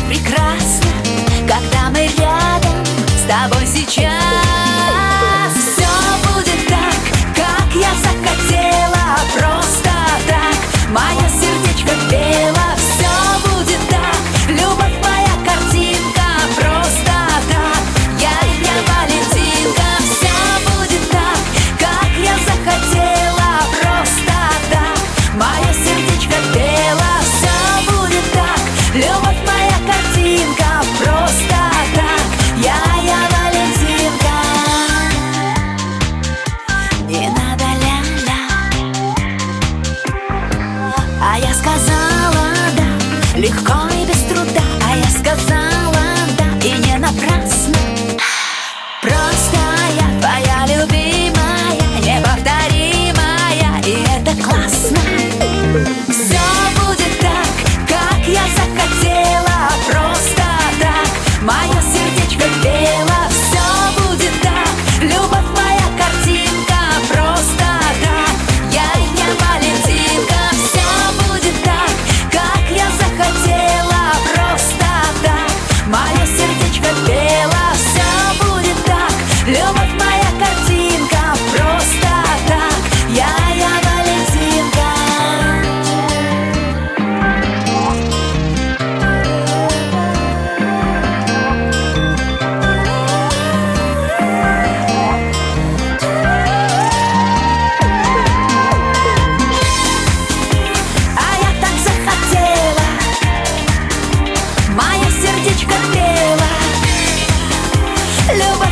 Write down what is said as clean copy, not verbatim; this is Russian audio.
прекрасно, когда мы рядом с тобой сейчас. Все будет так, как я захотела, просто так. Мое сердечко пело, все будет так. Любовь моя картинка, просто так. Я Валентинка. Все будет так, как я захотела, просто так. Мое сердечко пело, все будет так. Любовь моя картинка, просто так. Я Валентинка. Не надо ля-ля, а я сказала да, легко и без труда. А я сказала да, и не напрасно. Просто я твоя любимая, неповторимая, и это классно. Все будет так, как я захотела, просто так. Мое сердечко пело, все будет так. Любовь моя картинка, просто так. Я Валентинка. Все будет так, как я захотела, просто так. Мое сердечко пело, все будет так. Любовь моя картинка, просто так. Я Валентинка. А я так захотела, мое сердечко пело. Любовь